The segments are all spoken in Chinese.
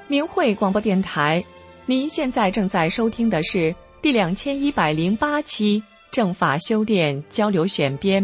明慧广播电台，您现在正在收听的是第2108期正法修炼交流选编。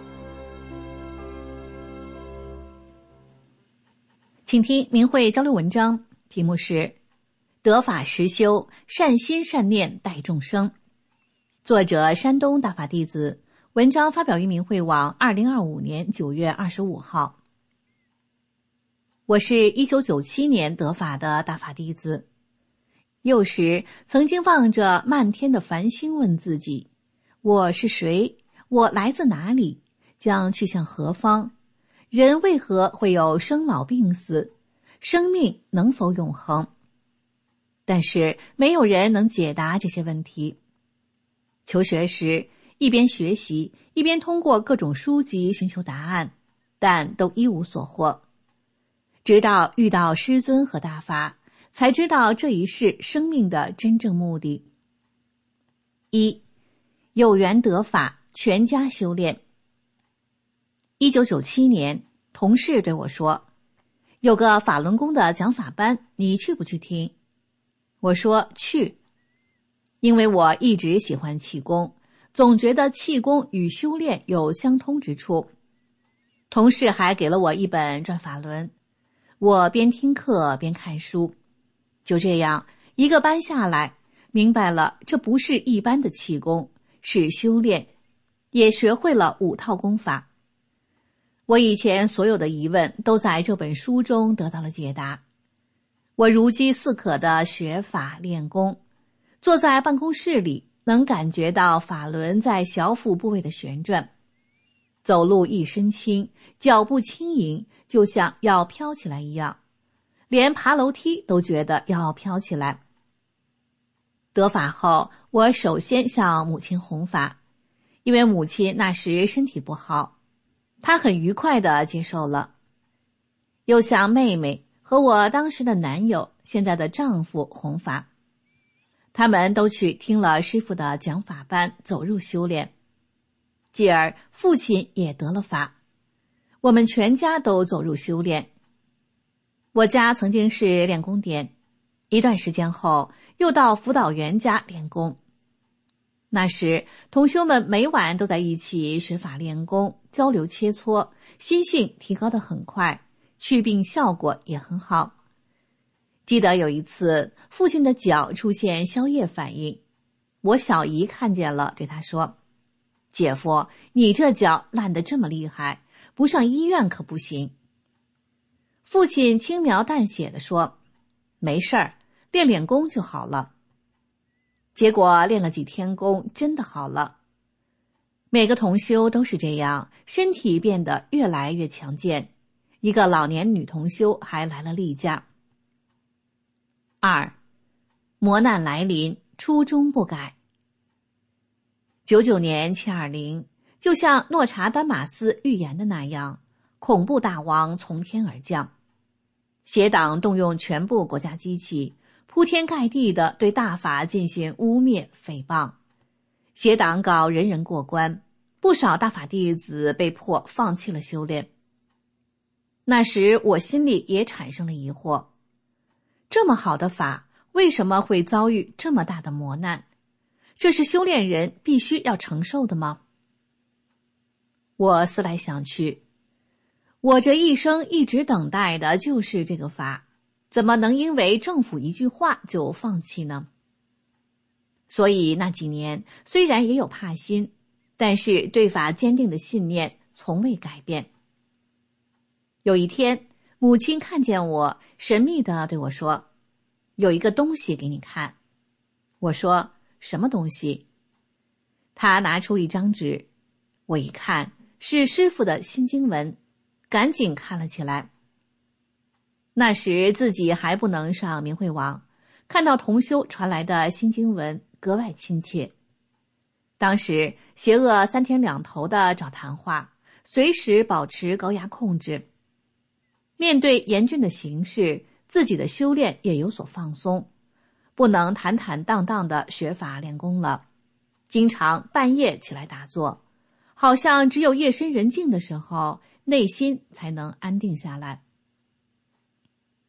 请听明慧交流文章，题目是得法实修，善心善念带众生。作者山东大法弟子，文章发表于明慧网2025年9月25号。我是1997年得法的大法弟子，幼时曾经望着漫天的繁星问自己，我是谁？我来自哪里？将去向何方？人为何会有生老病死？生命能否永恒？但是没有人能解答这些问题。求学时，一边学习，一边通过各种书籍寻求答案，但都一无所获。直到遇到师尊和大法，才知道这一世生命的真正目的。一，有缘得法，全家修炼。1997年，同事对我说，有个法轮功的讲法班，你去不去听？我说去，因为我一直喜欢气功，总觉得气功与修炼有相通之处。同事还给了我一本转法轮，我边听课边看书，就这样一个班下来，明白了这不是一般的气功，是修炼，也学会了5套功法。我以前所有的疑问都在这本书中得到了解答。我如饥似渴地学法练功，坐在办公室里能感觉到法轮在小腹部位的旋转，走路一身轻，脚步轻盈，就像要飘起来一样，连爬楼梯都觉得要飘起来。得法后，我首先向母亲弘法，因为母亲那时身体不好，她很愉快地接受了。又向妹妹和我当时的男友，现在的丈夫弘法，他们都去听了师父的讲法班，走入修炼。继而父亲也得了法，我们全家都走入修炼。我家曾经是练功点，一段时间后又到辅导员家练功。那时同修们每晚都在一起学法练功，交流切磋，心性提高得很快，祛病效果也很好。记得有一次父亲的脚出现消液反应，我小姨看见了，对他说，姐夫，你这脚烂得这么厉害，不上医院可不行。父亲轻描淡写地说，没事儿，练功就好了。结果练了几天功，真的好了。每个同修都是这样，身体变得越来越强健。一个老年女同修还来了例假。2. 磨难来临，初衷不改。99年720，就像诺查丹马斯预言的那样，恐怖大王从天而降。邪党动用全部国家机器，铺天盖地地对大法进行污蔑诽谤。邪党搞人人过关，不少大法弟子被迫放弃了修炼。那时我心里也产生了疑惑，这么好的法，为什么会遭遇这么大的磨难？这是修炼人必须要承受的吗？我思来想去，我这一生一直等待的就是这个法，怎么能因为政府一句话就放弃呢？所以那几年虽然也有怕心，但是对法坚定的信念从未改变。有一天，母亲看见我，神秘地对我说，有一个东西给你看。我说，什么东西？他拿出一张纸，我一看是师父的心经文，赶紧看了起来。那时自己还不能上明慧网，看到同修传来的心经文格外亲切。当时邪恶3天2头的找谈话，随时保持高压控制。面对严峻的形势，自己的修炼也有所放松，不能坦坦荡荡地学法练功了，经常半夜起来打坐，好像只有夜深人静的时候，内心才能安定下来。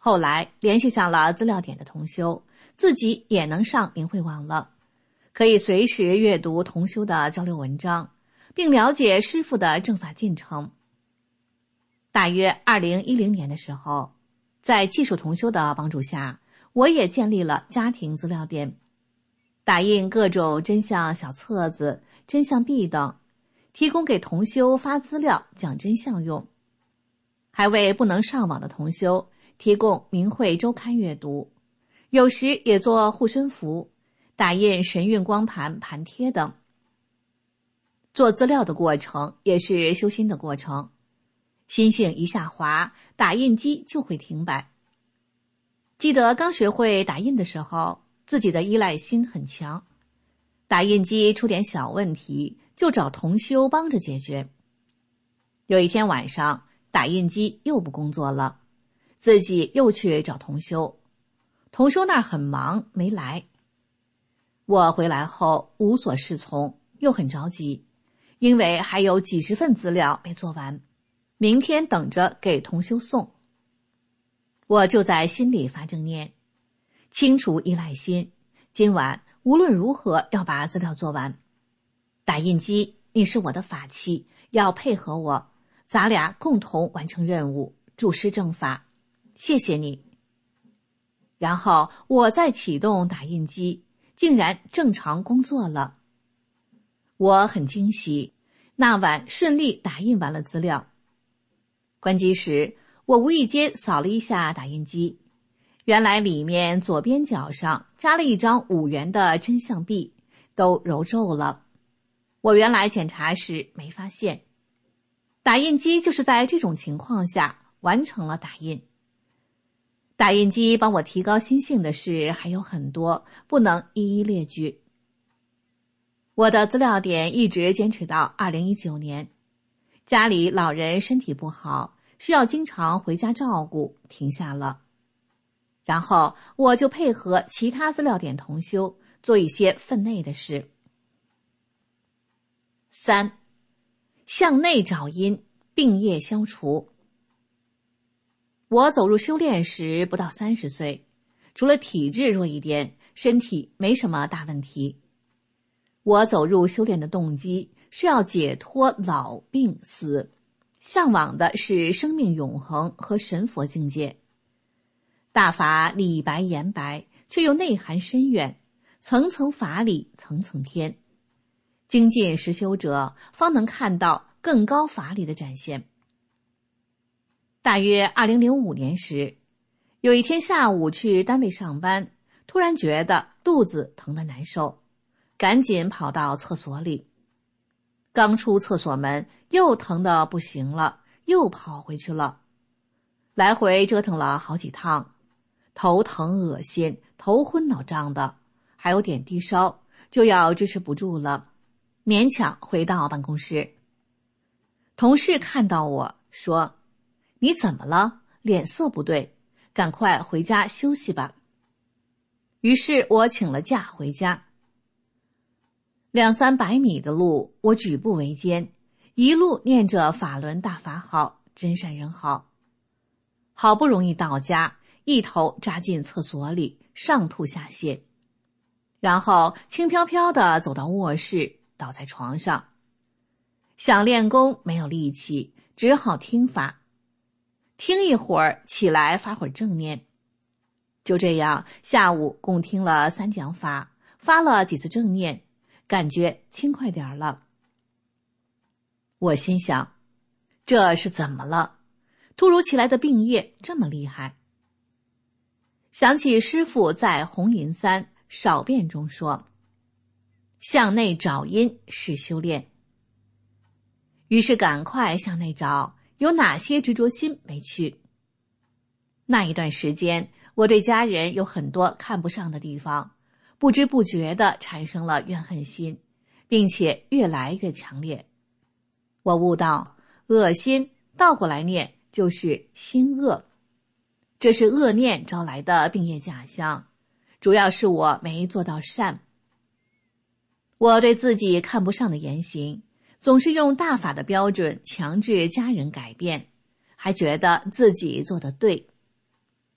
后来联系上了资料点的同修，自己也能上明慧网了，可以随时阅读同修的交流文章，并了解师父的正法进程。大约2010年的时候，在技术同修的帮助下，我也建立了家庭资料点，打印各种真相小册子、真相币等，提供给同修发资料讲真相用，还为不能上网的同修提供明慧周刊阅读，有时也做护身符，打印神韵光盘盘贴等。做资料的过程也是修心的过程，心性一下滑，打印机就会停摆。记得刚学会打印的时候，自己的依赖心很强，打印机出点小问题就找同修帮着解决。有一天晚上，打印机又不工作了，自己又去找同修，同修那儿很忙没来。我回来后无所适从，又很着急，因为还有几十份资料没做完，明天等着给同修送。我就在心里发正念，清除依赖心，今晚无论如何要把资料做完。打印机，你是我的法器，要配合我，咱俩共同完成任务，助师正法，谢谢你。然后我再启动打印机，竟然正常工作了。我很惊喜，那晚顺利打印完了资料。关机时，我无意间扫了一下打印机，原来里面左边角上加了一张5元的真相币，都揉皱了。我原来检查时没发现。打印机就是在这种情况下完成了打印。打印机帮我提高心性的事还有很多，不能一一列举。我的资料点一直坚持到2019年，家里老人身体不好，需要经常回家照顾，停下了。然后我就配合其他资料点同修做一些分内的事。3. 向内找因，病业消除。我走入修炼时不到30岁，除了体质弱一点，身体没什么大问题。我走入修炼的动机是要解脱老病死，向往的是生命永恒和神佛境界。大法理白言白，却又内涵深远，层层法理层层天。精进实修者方能看到更高法理的展现。大约2005年时，有一天下午去单位上班，突然觉得肚子疼得难受，赶紧跑到厕所里。刚出厕所门，又疼得不行了，又跑回去了。来回折腾了好几趟，头疼恶心，头昏脑胀的，还有点低烧，就要支持不住了，勉强回到办公室。同事看到我说：“你怎么了？脸色不对，赶快回家休息吧。”于是我请了假回家。200-300米的路，我举步维艰，一路念着法轮大法好，真善人好。好不容易到家，一头扎进厕所里，上吐下泻，然后轻飘飘地走到卧室，倒在床上。想练功没有力气，只好听法，听一会儿起来发会儿正念。就这样，下午共听了3讲法，发了几次正念，感觉轻快点了。我心想，这是怎么了？突如其来的病业这么厉害。想起师父在红银3少变中说，向内找因是修炼。于是赶快向内找，有哪些执着心没去。那一段时间，我对家人有很多看不上的地方，不知不觉地产生了怨恨心，并且越来越强烈。我悟到，恶心倒过来念就是心恶，这是恶念招来的病业假象，主要是我没做到善。我对自己看不上的言行，总是用大法的标准强制家人改变，还觉得自己做得对。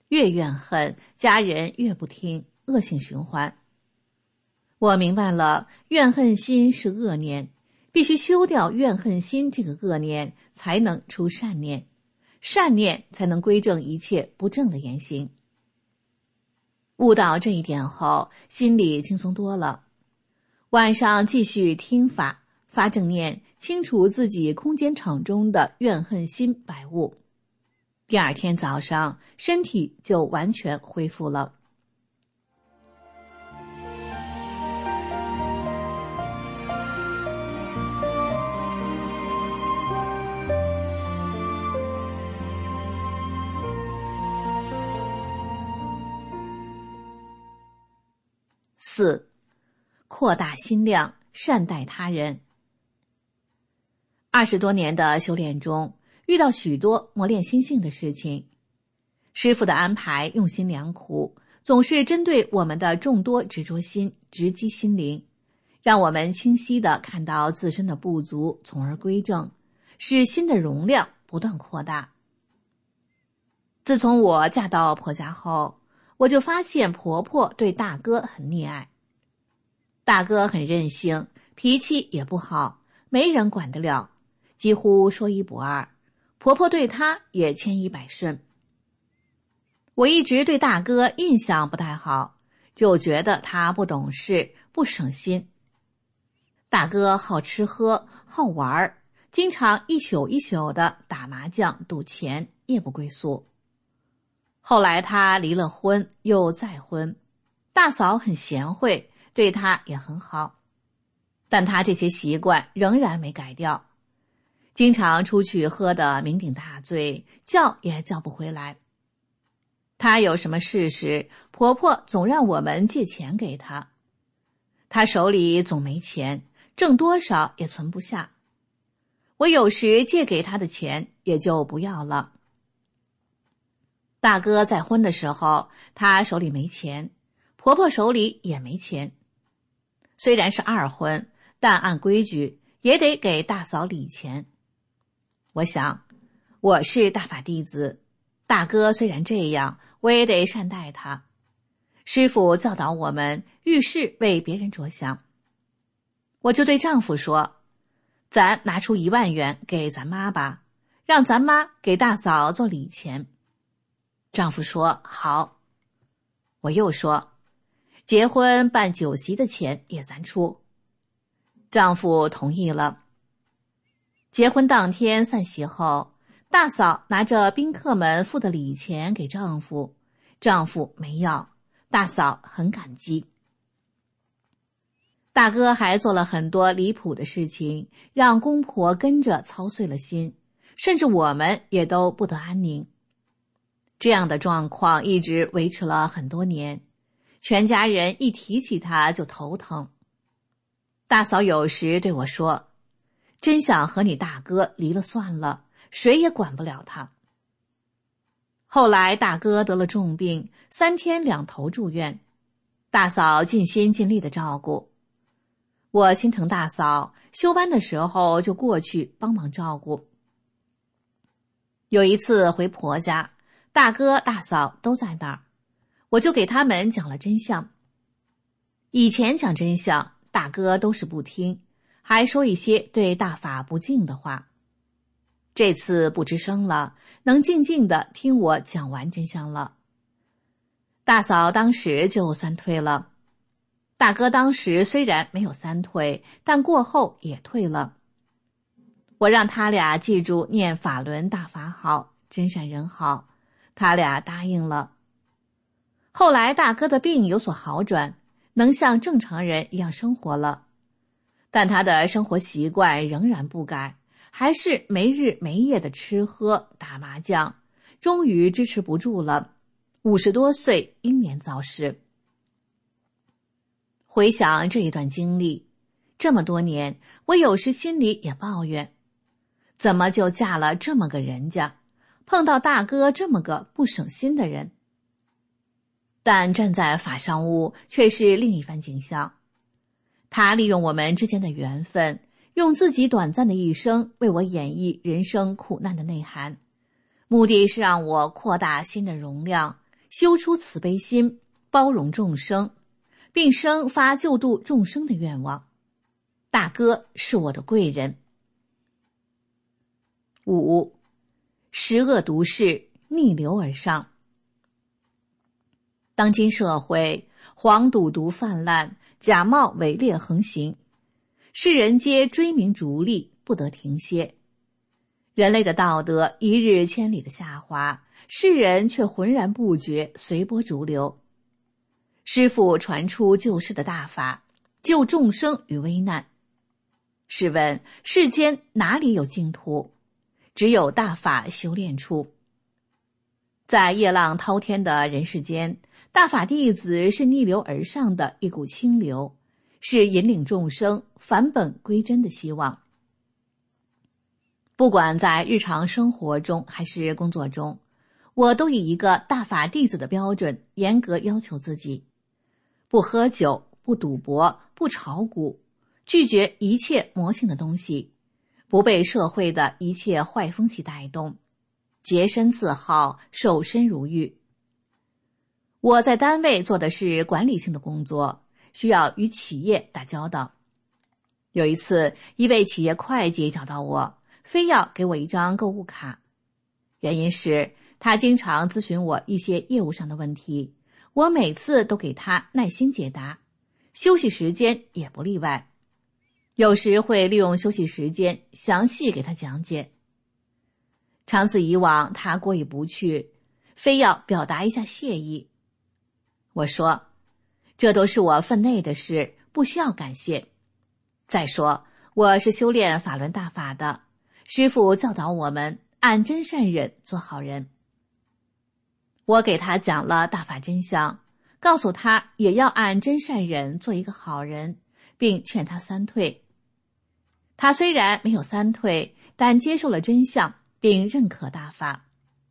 越怨恨，家人越不听，恶性循环。我明白了，怨恨心是恶念，必须修掉怨恨心这个恶念，才能出善念，善念才能归正一切不正的言行。悟到这一点后，心里轻松多了。晚上继续听法，发正念，清除自己空间场中的怨恨心百物。第二天早上，身体就完全恢复了。4. 扩大心量，善待他人。20多年的修炼中，遇到许多磨练心性的事情。师父的安排用心良苦，总是针对我们的众多执着心，直击心灵，让我们清晰地看到自身的不足，从而归正，使心的容量不断扩大。自从我嫁到婆家后，我就发现婆婆对大哥很溺爱。大哥很任性，脾气也不好，没人管得了，几乎说一不二。婆婆对他也千依百顺。我一直对大哥印象不太好，就觉得他不懂事，不省心。大哥好吃喝，好玩，经常一宿一宿的打麻将、赌钱，夜不归宿。后来他离了婚，又再婚，大嫂很贤惠，对他也很好，但他这些习惯仍然没改掉，经常出去喝得酩酊大醉，叫也叫不回来。他有什么事时，婆婆总让我们借钱给他，他手里总没钱，挣多少也存不下。我有时借给他的钱也就不要了。大哥再婚的时候，他手里没钱，婆婆手里也没钱。虽然是二婚，但按规矩也得给大嫂礼钱。我想，我是大法弟子，大哥虽然这样，我也得善待他。师父教导我们，遇事为别人着想。我就对丈夫说，咱拿出1万元给咱妈吧，让咱妈给大嫂做礼钱。丈夫说好。我又说，结婚办酒席的钱也咱出。丈夫同意了。结婚当天散席后，大嫂拿着宾客们付的礼钱给丈夫，丈夫没要，大嫂很感激。大哥还做了很多离谱的事情，让公婆跟着操碎了心，甚至我们也都不得安宁。这样的状况一直维持了很多年，全家人一提起他就头疼。大嫂有时对我说，真想和你大哥离了算了，谁也管不了他。后来大哥得了重病，3天2头住院，大嫂尽心尽力的照顾。我心疼大嫂，休班的时候就过去帮忙照顾。有一次回婆家，大哥大嫂都在那儿，我就给他们讲了真相。以前讲真相，大哥都是不听，还说一些对大法不敬的话。这次不吱声了，能静静地听我讲完真相了。大嫂当时就3退了，大哥当时虽然没有3退，但过后也退了。我让他俩记住念法轮大法好，真善人好，他俩答应了。后来大哥的病有所好转，能像正常人一样生活了，但他的生活习惯仍然不改，还是没日没夜的吃喝打麻将，终于支持不住了，50多岁英年早逝。回想这一段经历，这么多年，我有时心里也抱怨，怎么就嫁了这么个人家，碰到大哥这么个不省心的人。但站在法上屋却是另一番景象。他利用我们之间的缘分，用自己短暂的一生为我演绎人生苦难的内涵，目的是让我扩大心的容量， 修出慈悲心，包容众生，并生发救度众生的愿望。大哥是我的贵人。5. 十恶毒事逆流而上。当今社会黄赌毒泛滥，假冒伪劣横行，世人皆追名逐利，不得停歇。人类的道德一日千里的下滑，世人却浑然不觉，随波逐流。师父传出救世的大法，救众生于危难。试问世间哪里有净土？只有大法修炼处。在夜浪滔天的人世间，大法弟子是逆流而上的一股清流，是引领众生返本归真的希望。不管在日常生活中还是工作中，我都以一个大法弟子的标准严格要求自己：不喝酒，不赌博，不炒股，拒绝一切魔性的东西，不被社会的一切坏风气带动，洁身自好，守身如玉。我在单位做的是管理性的工作，需要与企业打交道。有一次，一位企业会计找到我，非要给我一张购物卡，原因是他经常咨询我一些业务上的问题，我每次都给他耐心解答，休息时间也不例外，有时会利用休息时间详细给他讲解。长此以往，他过意不去，非要表达一下谢意。我说，这都是我分内的事，不需要感谢。再说，我是修炼法轮大法的，师父教导我们按真善忍做好人。我给他讲了大法真相，告诉他也要按真善忍做一个好人，并劝他三退。他虽然没有三退，但接受了真相，并认可大法。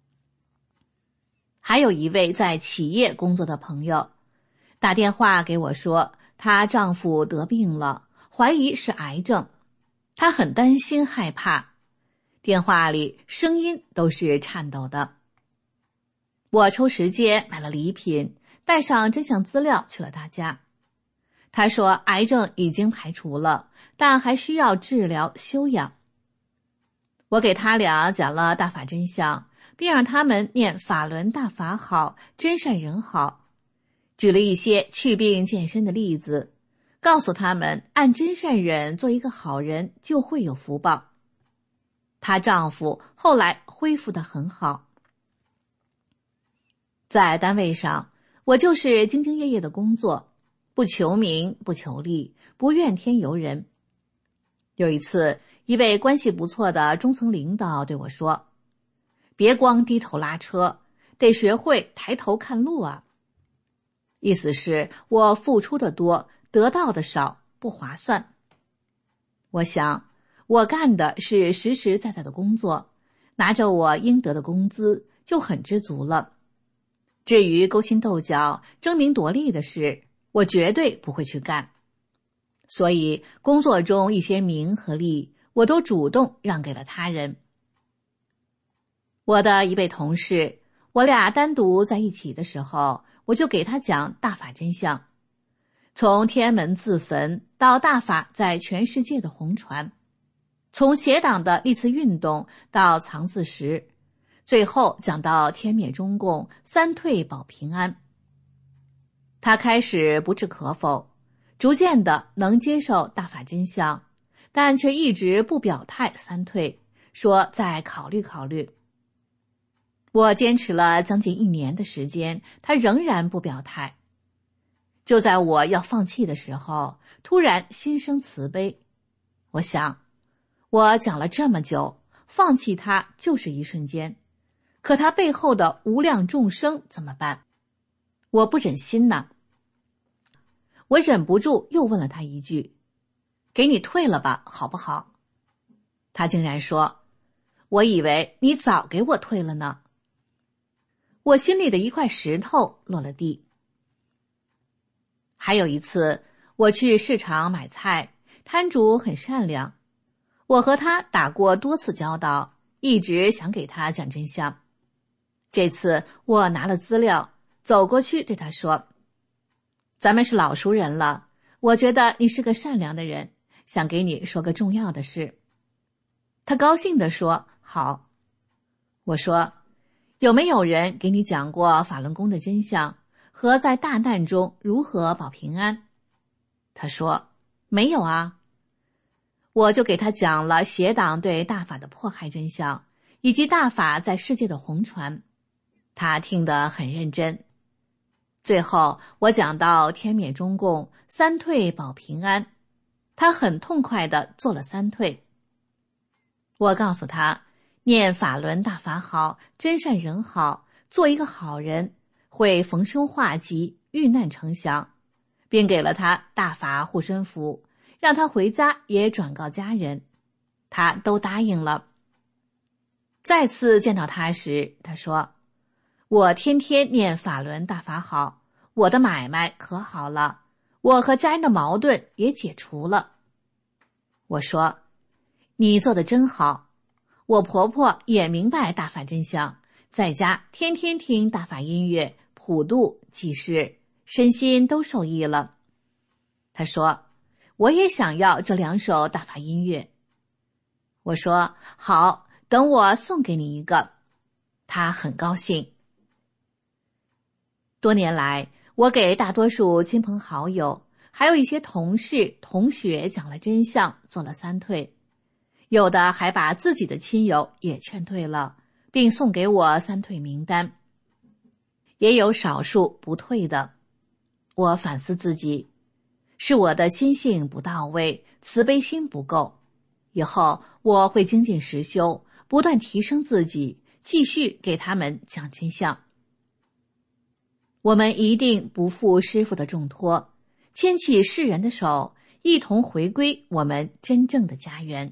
还有一位在企业工作的朋友，打电话给我说，她丈夫得病了，怀疑是癌症，她很担心害怕，电话里声音都是颤抖的。我抽时间买了礼品，带上真相资料去了他家。他说癌症已经排除了，但还需要治疗休养。我给他俩讲了大法真相，并让他们念法轮大法好，真善人好，举了一些祛病健身的例子，告诉他们按真善忍做一个好人就会有福报。她丈夫后来恢复得很好。在单位上，我就是兢兢业业的工作，不求名，不求利，不怨天尤人。有一次，一位关系不错的中层领导对我说，别光低头拉车，得学会抬头看路啊。意思是我付出的多，得到的少，不划算。我想，我干的是实实在在的工作，拿着我应得的工资就很知足了。至于勾心斗角、争名夺利的事，我绝对不会去干。所以工作中一些名和利，我都主动让给了他人。我的一位同事，我俩单独在一起的时候，我就给他讲大法真相，从天安门自焚到大法在全世界的红传，从邪党的历次运动到藏字石，最后讲到天灭中共，三退保平安。他开始不置可否，逐渐的能接受大法真相，但却一直不表态三退，说再考虑考虑。我坚持了将近1年的时间，他仍然不表态。就在我要放弃的时候，突然心生慈悲。我想，我讲了这么久，放弃他就是一瞬间，可他背后的无量众生怎么办？我不忍心呐。我忍不住又问了他一句，给你退了吧，好不好？他竟然说，我以为你早给我退了呢。我心里的一块石头落了地。还有一次，我去市场买菜，摊主很善良，我和他打过多次交道，一直想给他讲真相。这次我拿了资料， 走过去对他说：“咱们是老熟人了，我觉得你是个善良的人，想给你说个重要的事。”他高兴地说：“好。”我说：“有没有人给你讲过法轮功的真相和在大难中如何保平安？”他说：“没有啊。”我就给他讲了邪党对大法的迫害真相，以及大法在世界的红传。他听得很认真。最后我讲到天灭中共，三退保平安，他很痛快地做了三退。我告诉他，念法轮大法好，真善人好，做一个好人，会逢凶化吉，遇难成祥，并给了他大法护身符，让他回家也转告家人，他都答应了。再次见到他时，他说：“我天天念法轮大法好，我的买卖可好了，我和家人的矛盾也解除了。”我说：“你做得真好，我婆婆也明白大法真相，在家天天听大法音乐，普度济世，身心都受益了。”他说：“我也想要这2首大法音乐。”我说：“好，等我送给你一个。”他很高兴。多年来，我给大多数亲朋好友，还有一些同事、同学讲了真相，做了三退，有的还把自己的亲友也劝退了，并送给我三退名单。也有少数不退的。我反思自己，是我的心性不到位，慈悲心不够。以后我会精进实修，不断提升自己，继续给他们讲真相。我们一定不负师父的重托，牵起世人的手，一同回归我们真正的家园。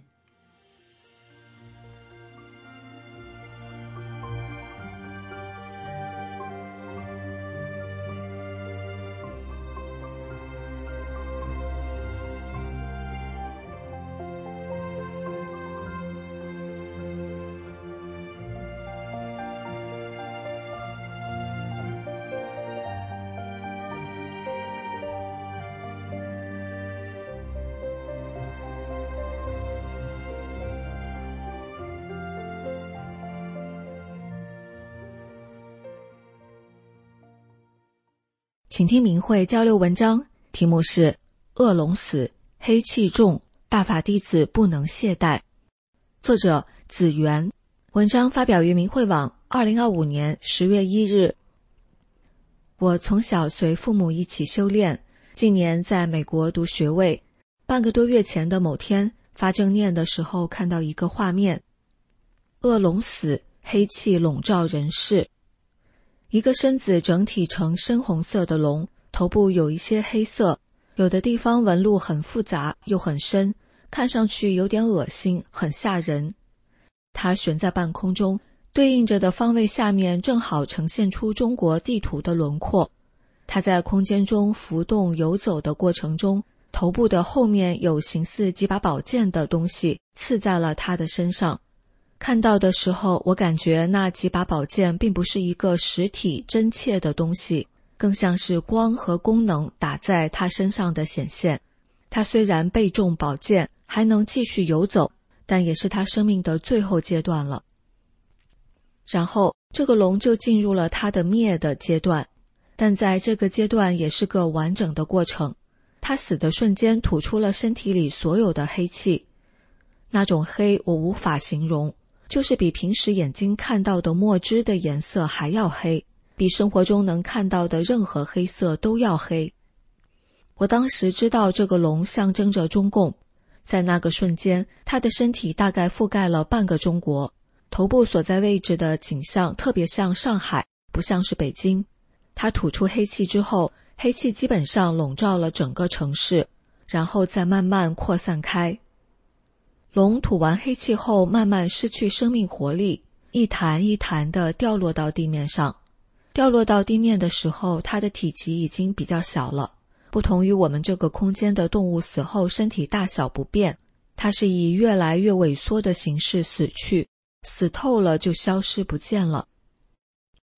请听明慧交流文章，题目是恶龙死，黑气重，大法弟子不能懈怠。作者子源，文章发表于明慧网2025年10月1日。我从小随父母一起修炼，近年在美国读学位。半个多月前的某天，发正念的时候看到一个画面：恶龙死，黑气笼罩人世。一个身子整体呈深红色的龙，头部有一些黑色，有的地方纹路很复杂又很深，看上去有点恶心，很吓人。它悬在半空中，对应着的方位下面正好呈现出中国地图的轮廓。它在空间中浮动游走的过程中，头部的后面有形似几把宝剑的东西刺在了它的身上。看到的时候，我感觉那几把宝剑并不是一个实体真切的东西，更像是光和功能打在他身上的显现。他虽然背中宝剑，还能继续游走，但也是他生命的最后阶段了。然后这个龙就进入了他的灭的阶段，但在这个阶段也是个完整的过程。他死的瞬间吐出了身体里所有的黑气，那种黑我无法形容，就是比平时眼睛看到的墨汁的颜色还要黑，比生活中能看到的任何黑色都要黑。我当时知道这个龙象征着中共，在那个瞬间，他的身体大概覆盖了半个中国，头部所在位置的景象特别像上海，不像是北京。他吐出黑气之后，黑气基本上笼罩了整个城市，然后再慢慢扩散开。龙吐完黑气后慢慢失去生命活力，一弹一弹地掉落到地面上。掉落到地面的时候，它的体积已经比较小了，不同于我们这个空间的动物死后身体大小不变，它是以越来越萎缩的形式死去，死透了就消失不见了。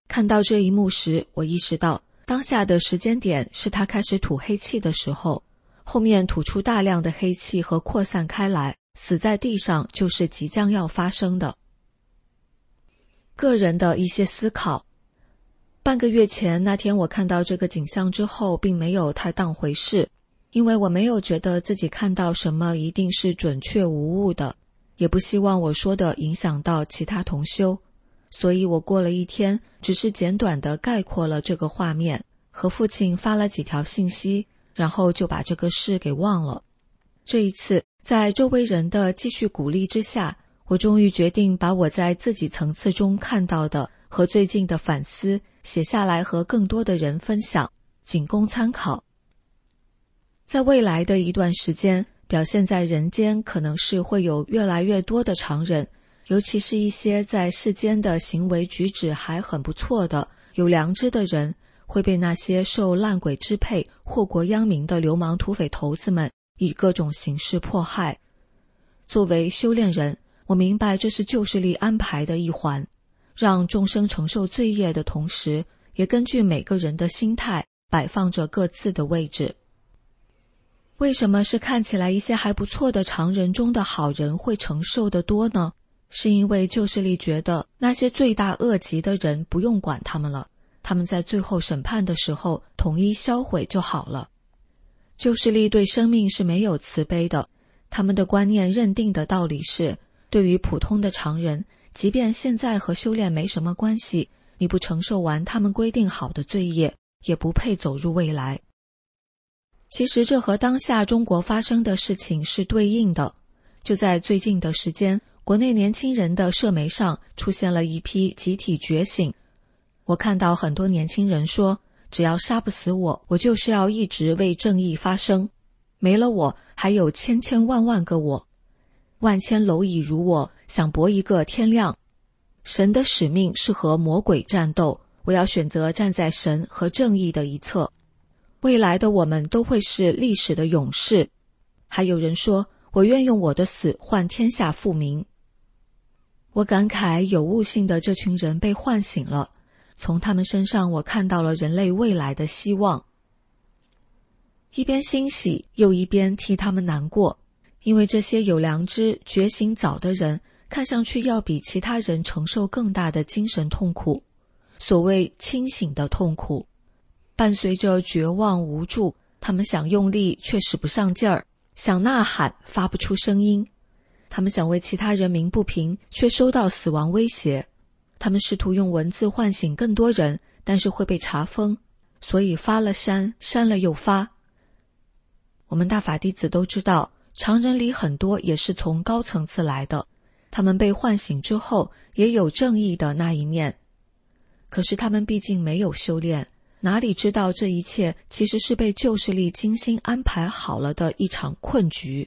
看到这一幕时，我意识到当下的时间点是他开始吐黑气的时候，后面吐出大量的黑气和扩散开来，死在地上就是即将要发生的。个人的一些思考。半个月前那天我看到这个景象之后，并没有太当回事，因为我没有觉得自己看到什么一定是准确无误的，也不希望我说的影响到其他同修，所以我过了一天，只是简短地概括了这个画面，和父亲发了几条信息，然后就把这个事给忘了。这一次，在周围人的继续鼓励之下，我终于决定把我在自己层次中看到的和最近的反思写下来，和更多的人分享，仅供参考。在未来的一段时间，表现在人间可能是会有越来越多的常人，尤其是一些在世间的行为举止还很不错的有良知的人，会被那些受烂鬼支配祸国殃民的流氓土匪头子们以各种形式迫害。作为修炼人，我明白这是救世力安排的一环，让众生承受罪业的同时，也根据每个人的心态摆放着各自的位置。为什么是看起来一些还不错的常人中的好人会承受得多呢？是因为救世力觉得那些罪大恶极的人不用管他们了，他们在最后审判的时候统一销毁就好了。救世力对生命是没有慈悲的，他们的观念认定的道理是，对于普通的常人，即便现在和修炼没什么关系，你不承受完他们规定好的罪业，也不配走入未来。其实这和当下中国发生的事情是对应的。就在最近的时间，国内年轻人的社媒上出现了一批集体觉醒。我看到很多年轻人说，只要杀不死我，我就是要一直为正义发声。没了我，还有千千万万个我。万千蝼蚁如我，想搏一个天亮。神的使命是和魔鬼战斗，我要选择站在神和正义的一侧。未来的我们都会是历史的勇士。还有人说，我愿用我的死换天下富民。我感慨有悟性的这群人被唤醒了，从他们身上我看到了人类未来的希望。一边欣喜，又一边替他们难过，因为这些有良知、觉醒早的人，看上去要比其他人承受更大的精神痛苦，所谓清醒的痛苦。伴随着绝望无助，他们想用力却使不上劲儿，想呐喊发不出声音。他们想为其他人鸣不平，却收到死亡威胁。他们试图用文字唤醒更多人，但是会被查封，所以发了删，删了又发。我们大法弟子都知道，常人里很多也是从高层次来的，他们被唤醒之后也有正义的那一面。可是他们毕竟没有修炼，哪里知道这一切其实是被救世力精心安排好了的一场困局。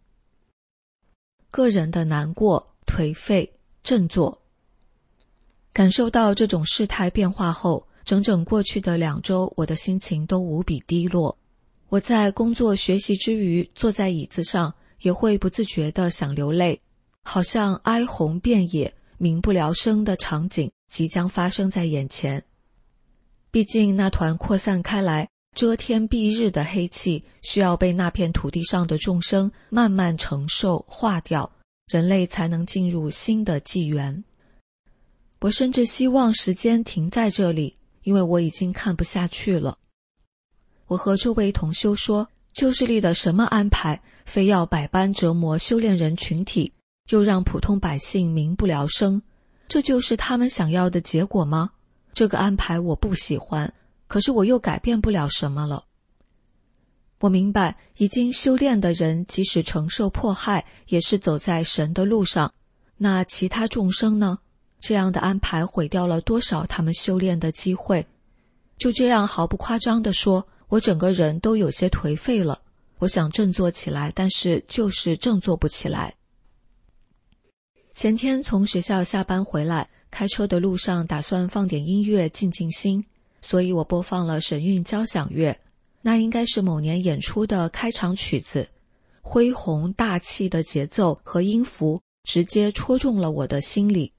个人的难过、颓废、振作。感受到这种事态变化后，整整过去的2周，我的心情都无比低落。我在工作学习之余，坐在椅子上，也会不自觉地想流泪，好像哀鸿遍野、民不聊生的场景即将发生在眼前。毕竟那团扩散开来、遮天蔽日的黑气，需要被那片土地上的众生慢慢承受化掉，人类才能进入新的纪元。我甚至希望时间停在这里，因为我已经看不下去了。我和这位同修说，救世力的什么安排，非要百般折磨修炼人群体，又让普通百姓民不聊生，这就是他们想要的结果吗？这个安排我不喜欢，可是我又改变不了什么了。我明白，已经修炼的人即使承受迫害，也是走在神的路上。那其他众生呢？这样的安排毁掉了多少他们修炼的机会？就这样毫不夸张地说，我整个人都有些颓废了。我想振作起来，但是就是振作不起来。前天从学校下班回来，开车的路上打算放点音乐静静心，所以我播放了神韵交响乐，那应该是某年演出的开场曲子，恢宏大气的节奏和音符直接戳中了我的心里。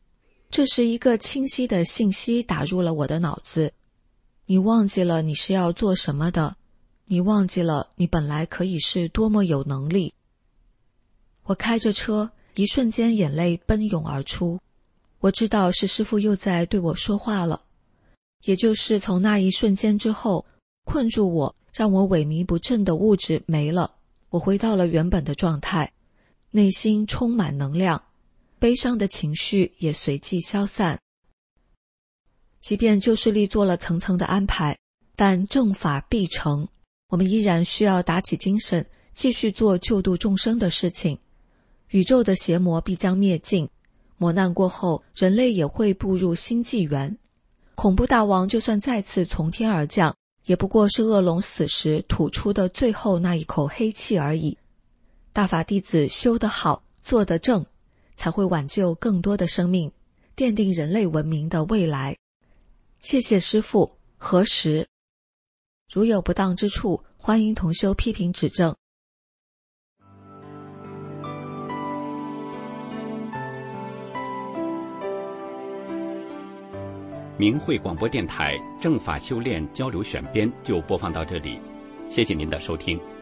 这时一个清晰的信息打入了我的脑子：你忘记了你是要做什么的，你忘记了你本来可以是多么有能力。我开着车，一瞬间眼泪奔涌而出。我知道是师父又在对我说话了。也就是从那一瞬间之后，困住我让我萎靡不振的物质没了，我回到了原本的状态，内心充满能量，悲伤的情绪也随即消散。即便救世力做了层层的安排，但正法必成，我们依然需要打起精神，继续做救度众生的事情。宇宙的邪魔必将灭尽，磨难过后，人类也会步入新纪元。恐怖大王就算再次从天而降，也不过是恶龙死时吐出的最后那一口黑气而已。大法弟子修得好，做得正，才会挽救更多的生命，奠定人类文明的未来。谢谢师父，何时？如有不当之处，欢迎同修批评指正。 明慧广播电台正法修炼交流选编就播放到这里，谢谢您的收听。